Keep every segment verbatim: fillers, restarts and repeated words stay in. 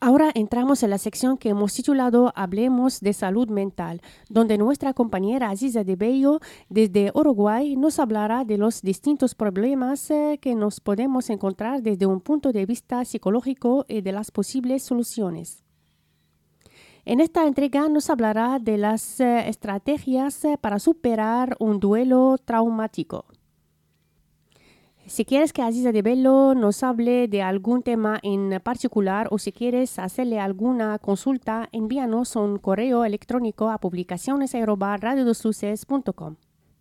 Ahora entramos en la sección que hemos titulado Hablemos de salud mental, donde nuestra compañera Aziza de Bello, desde Uruguay, nos hablará de los distintos problemas eh, que nos podemos encontrar desde un punto de vista psicológico y de las posibles soluciones. En esta entrega nos hablará de las eh, estrategias eh, para superar un duelo traumático. Si quieres que Aziza de Bello nos hable de algún tema en particular o si quieres hacerle alguna consulta, envíanos un correo electrónico a publicaciones arroba radio dos luces punto com.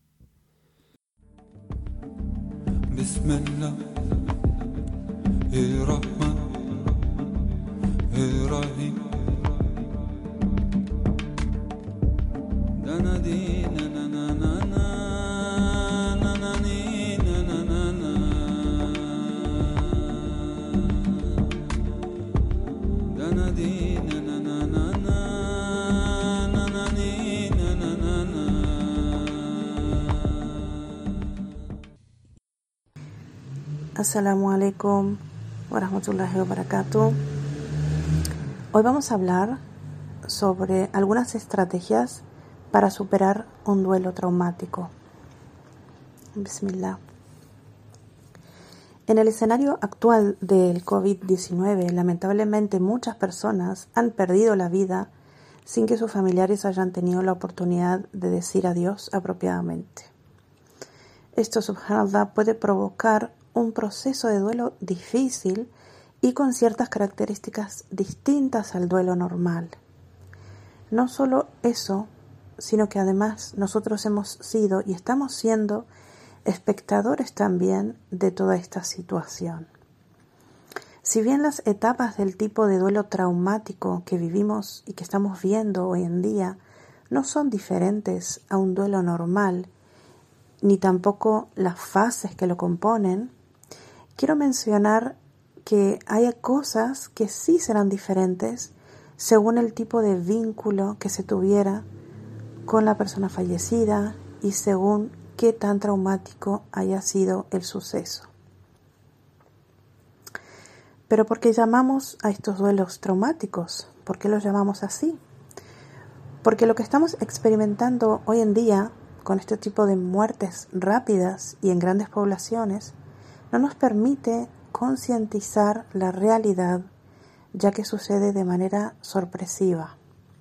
Assalamu alaikum wa rahmatullahi wa barakatuh. Hoy vamos a hablar sobre algunas estrategias para superar un duelo traumático. Bismillah. En el escenario actual del covid diecinueve, lamentablemente muchas personas han perdido la vida sin que sus familiares hayan tenido la oportunidad de decir adiós apropiadamente. Esto, subhanallah, puede provocar un proceso de duelo difícil y con ciertas características distintas al duelo normal. No solo eso, sino que además nosotros hemos sido y estamos siendo espectadores también de toda esta situación. Si bien las etapas del tipo de duelo traumático que vivimos y que estamos viendo hoy en día no son diferentes a un duelo normal, ni tampoco las fases que lo componen, quiero mencionar que hay cosas que sí serán diferentes según el tipo de vínculo que se tuviera con la persona fallecida y según qué tan traumático haya sido el suceso. Pero ¿por qué llamamos a estos duelos traumáticos? ¿Por qué los llamamos así? Porque lo que estamos experimentando hoy en día con este tipo de muertes rápidas y en grandes poblaciones no nos permite concientizar la realidad, ya que sucede de manera sorpresiva.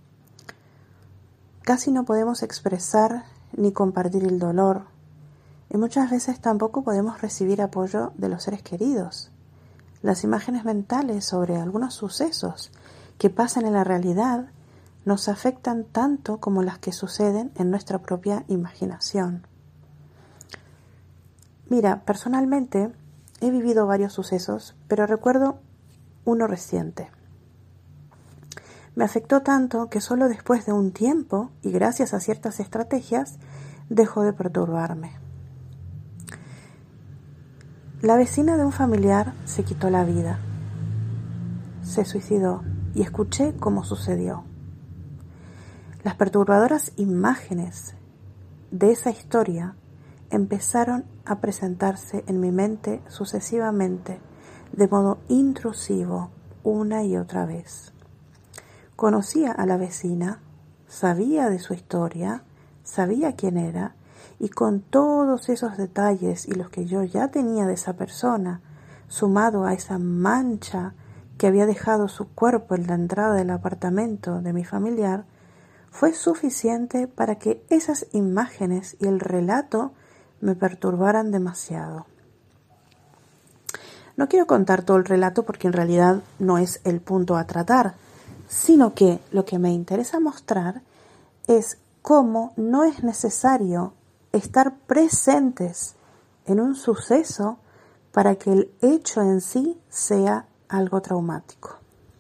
Casi no podemos expresar ni compartir el dolor, y muchas veces tampoco podemos recibir apoyo de los seres queridos. Las imágenes mentales sobre algunos sucesos que pasan en la realidad nos afectan tanto como las que suceden en nuestra propia imaginación. Mira, personalmente he vivido varios sucesos, pero recuerdo uno reciente. Me afectó tanto que solo después de un tiempo, y gracias a ciertas estrategias, dejó de perturbarme. La vecina de un familiar se quitó la vida. Se suicidó y escuché cómo sucedió. Las perturbadoras imágenes de esa historia empezaron a presentarse en mi mente sucesivamente, de modo intrusivo, una y otra vez. Conocía a la vecina, sabía de su historia, sabía quién era, y con todos esos detalles y los que yo ya tenía de esa persona, sumado a esa mancha que había dejado su cuerpo en la entrada del apartamento de mi familiar, fue suficiente para que esas imágenes y el relato me perturbaran demasiado. No quiero contar todo el relato porque en realidad no es el punto a tratar, sino que lo que me interesa mostrar es cómo no es necesario estar presentes en un suceso para que el hecho en sí sea algo traumático.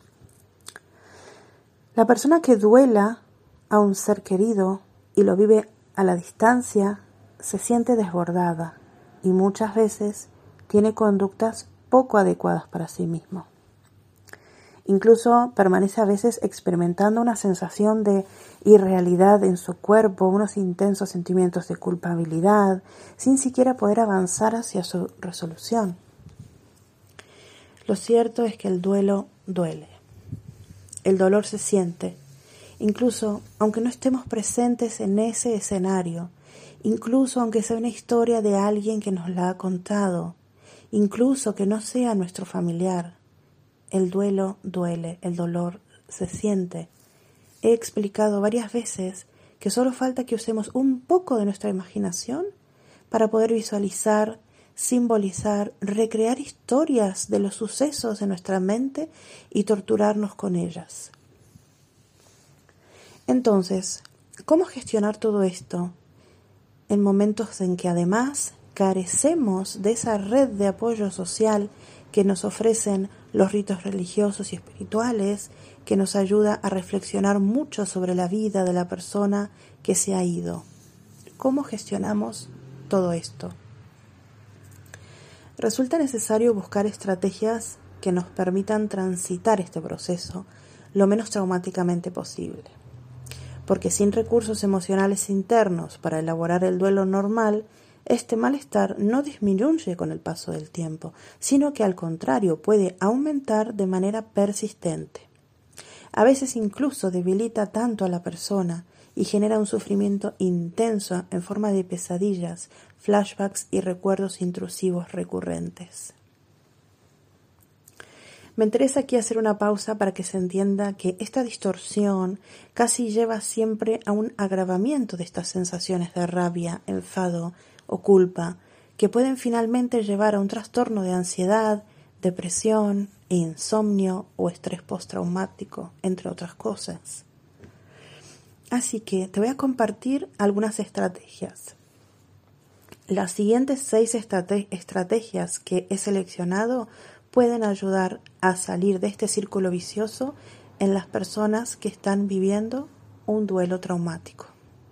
La persona que duela a un ser querido y lo vive a la distancia se siente desbordada y muchas veces tiene conductas poco adecuadas para sí mismo. Incluso permanece a veces experimentando una sensación de irrealidad en su cuerpo, unos intensos sentimientos de culpabilidad, sin siquiera poder avanzar hacia su resolución. Lo cierto es que el duelo duele. El dolor se siente, incluso aunque no estemos presentes en ese escenario, incluso aunque sea una historia de alguien que nos la ha contado, incluso que no sea nuestro familiar. El duelo duele, el dolor se siente. He explicado varias veces que solo falta que usemos un poco de nuestra imaginación para poder visualizar, simbolizar, recrear historias de los sucesos de nuestra mente y torturarnos con ellas. Entonces, ¿cómo gestionar todo esto en momentos en que además carecemos de esa red de apoyo social que nos ofrecen los ritos religiosos y espirituales, que nos ayuda a reflexionar mucho sobre la vida de la persona que se ha ido? ¿Cómo gestionamos todo esto? Resulta necesario buscar estrategias que nos permitan transitar este proceso lo menos traumáticamente posible. Porque sin recursos emocionales internos para elaborar el duelo normal, este malestar no disminuye con el paso del tiempo, sino que al contrario puede aumentar de manera persistente. A veces incluso debilita tanto a la persona y genera un sufrimiento intenso en forma de pesadillas, flashbacks y recuerdos intrusivos recurrentes. Me interesa aquí hacer una pausa para que se entienda que esta distorsión casi lleva siempre a un agravamiento de estas sensaciones de rabia, enfado o culpa, que pueden finalmente llevar a un trastorno de ansiedad, depresión, insomnio o estrés postraumático, entre otras cosas. Así que te voy a compartir algunas estrategias. Las siguientes seis estrate- estrategias que he seleccionado pueden ayudar a salir de este círculo vicioso en las personas que están viviendo un duelo traumático.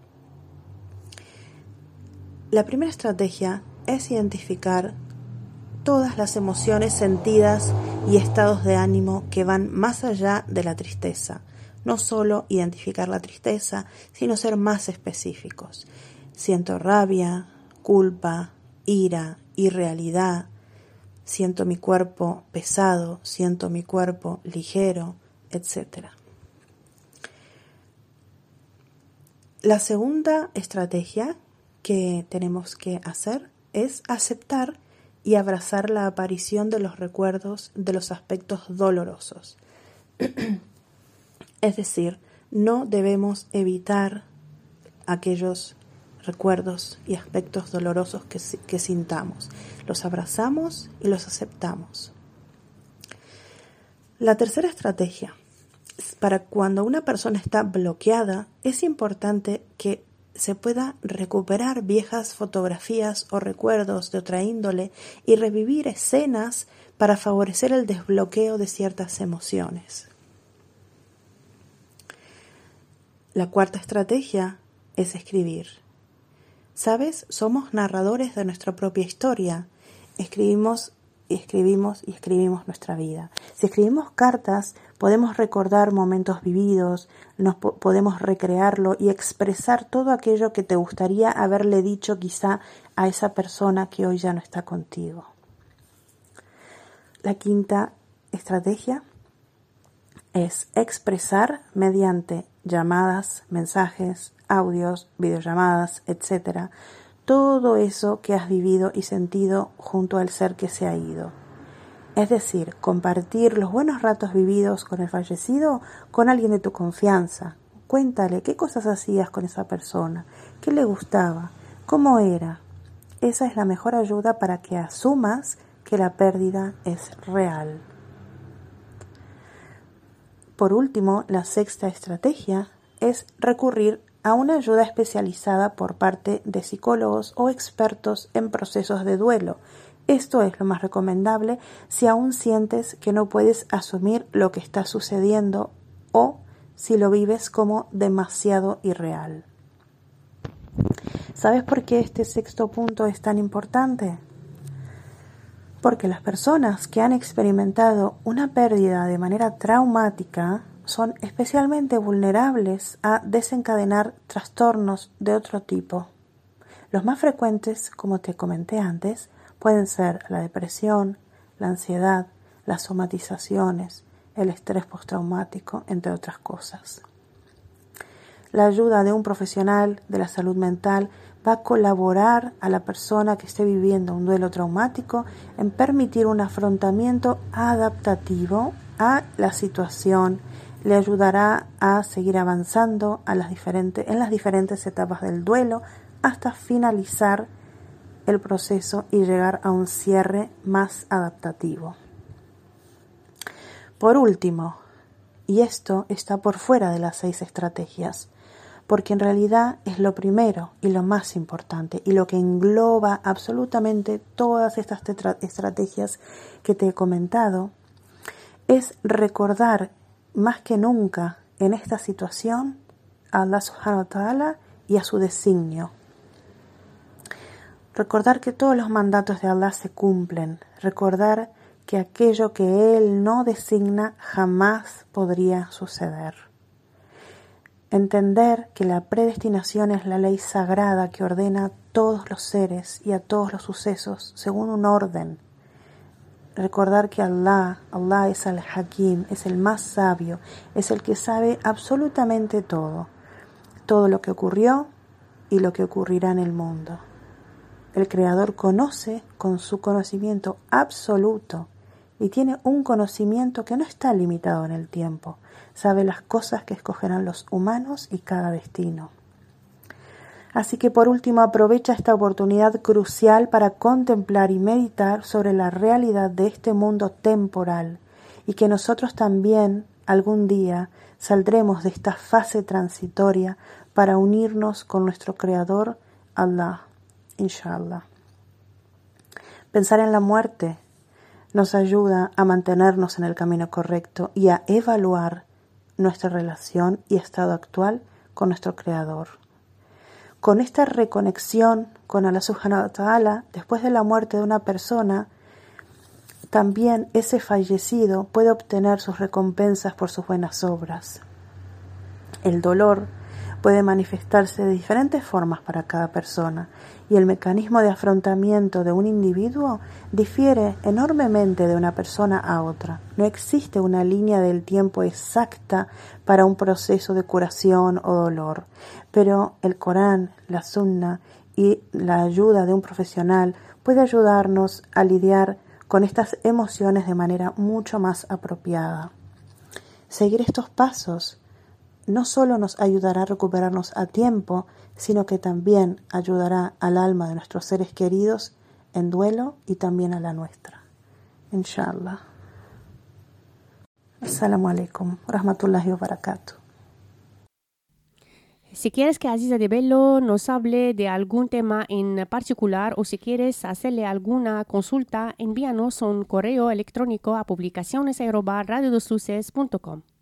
La primera estrategia es identificar todas las emociones sentidas y estados de ánimo que van más allá de la tristeza. No solo identificar la tristeza, sino ser más específicos. Siento rabia, culpa, ira, irrealidad. Siento mi cuerpo pesado, siento mi cuerpo ligero, etcétera. La segunda estrategia que tenemos que hacer es aceptar y abrazar la aparición de los recuerdos de los aspectos dolorosos. Es decir, no debemos evitar aquellos recuerdos y aspectos dolorosos que, que sintamos. Los abrazamos y los aceptamos. La tercera estrategia, para cuando una persona está bloqueada, es importante que se pueda recuperar viejas fotografías o recuerdos de otra índole y revivir escenas para favorecer el desbloqueo de ciertas emociones. La cuarta estrategia es escribir. ¿Sabes? Somos narradores de nuestra propia historia. Escribimos y escribimos y escribimos nuestra vida. Si escribimos cartas, podemos recordar momentos vividos, nos po- podemos recrearlo y expresar todo aquello que te gustaría haberle dicho quizá a esa persona que hoy ya no está contigo. La quinta estrategia es expresar mediante llamadas, mensajes, audios, videollamadas, etcétera, todo eso que has vivido y sentido junto al ser que se ha ido. Es decir, compartir los buenos ratos vividos con el fallecido con alguien de tu confianza. Cuéntale qué cosas hacías con esa persona, qué le gustaba, cómo era. Esa es la mejor ayuda para que asumas que la pérdida es real. Por último, la sexta estrategia es recurrir a una ayuda especializada por parte de psicólogos o expertos en procesos de duelo. Esto es lo más recomendable si aún sientes que no puedes asumir lo que está sucediendo o si lo vives como demasiado irreal. ¿Sabes por qué este sexto punto es tan importante? Porque las personas que han experimentado una pérdida de manera traumática son especialmente vulnerables a desencadenar trastornos de otro tipo. Los más frecuentes, como te comenté antes, pueden ser la depresión, la ansiedad, las somatizaciones, el estrés postraumático, entre otras cosas. La ayuda de un profesional de la salud mental va a colaborar a la persona que esté viviendo un duelo traumático en permitir un afrontamiento adaptativo a la situación. Le ayudará a seguir avanzando a las diferentes, en las diferentes etapas del duelo hasta finalizar el proceso y llegar a un cierre más adaptativo. Por último, y esto está por fuera de las seis estrategias, porque en realidad es lo primero y lo más importante y lo que engloba absolutamente todas estas tetra- estrategias que te he comentado, es recordar más que nunca en esta situación a Allah subhanahu wa ta'ala y a su designio. Recordar que todos los mandatos de Allah se cumplen, recordar que aquello que Él no designa jamás podría suceder. Entender que la predestinación es la ley sagrada que ordena a todos los seres y a todos los sucesos según un orden. Recordar que Allah, Allah es al-Hakim, es el más sabio, es el que sabe absolutamente todo, todo lo que ocurrió y lo que ocurrirá en el mundo. El Creador conoce con su conocimiento absoluto y tiene un conocimiento que no está limitado en el tiempo. Sabe las cosas que escogerán los humanos y cada destino. Así que por último aprovecha esta oportunidad crucial para contemplar y meditar sobre la realidad de este mundo temporal y que nosotros también algún día saldremos de esta fase transitoria para unirnos con nuestro Creador, Allah, inshallah. Pensar en la muerte nos ayuda a mantenernos en el camino correcto y a evaluar nuestra relación y estado actual con nuestro Creador. Con esta reconexión con Allah subhanahu wa ta'ala, después de la muerte de una persona, también ese fallecido puede obtener sus recompensas por sus buenas obras. El dolor puede manifestarse de diferentes formas para cada persona y el mecanismo de afrontamiento de un individuo difiere enormemente de una persona a otra. No existe una línea del tiempo exacta para un proceso de curación o dolor, pero el Corán, la Sunna y la ayuda de un profesional puede ayudarnos a lidiar con estas emociones de manera mucho más apropiada. Seguir estos pasos no solo nos ayudará a recuperarnos a tiempo, sino que también ayudará al alma de nuestros seres queridos en duelo y también a la nuestra. Inshallah. Assalamu alaikum, rahmatullahi wa barakatuh. Si quieres que Aziza de Bello nos hable de algún tema en particular o si quieres hacerle alguna consulta, envíanos un correo electrónico a publicaciones arroba radio dos luces punto com.